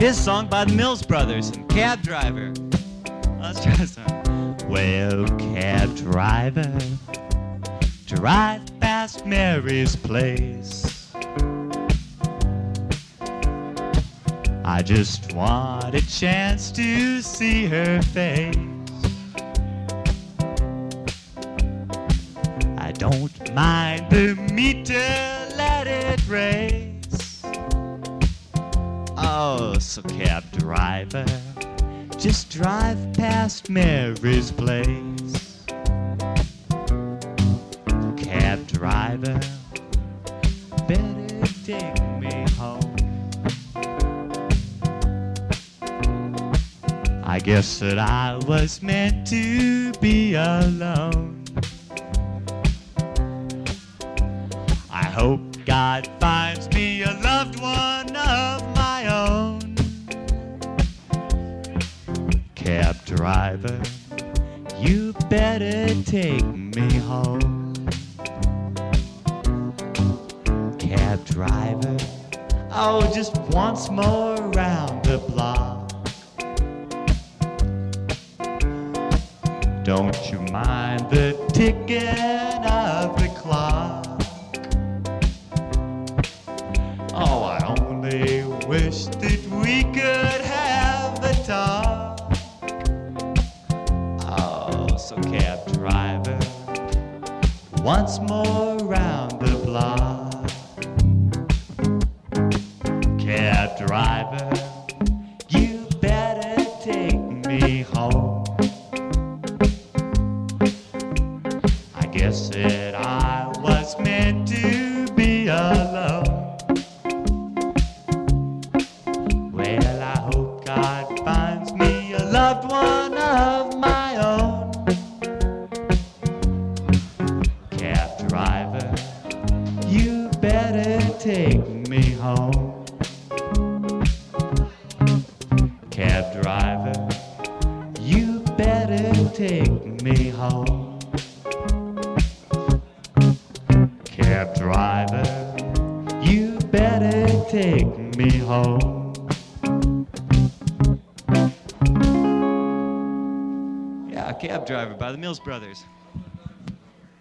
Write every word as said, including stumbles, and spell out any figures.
His song by the Mills Brothers and Cab Driver. Let's try this one. Well, cab driver, drive past Mary's place. I just want a chance to see her face. I don't mind the meter, let it race. Oh, so cab driver, just drive past Mary's place. Cab driver, better take me home. I guess that I was meant to be alone. I hope God finds me a loved one of my own. Cab driver, you better take me home. Cab driver, oh, just once more round the block. Don't you mind the ticking of the clock? Oh, I only wish that we could have a talk. Oh, so cab driver, once more round the block. Cab driver, you better take me home. I guess that I was meant to be alone. Well, I hope God finds me a loved one of my own. Cab driver, you better take me home. Cab driver, you better take me home. Cab driver, you better take me home. Yeah, Cab Driver by the Mills Brothers.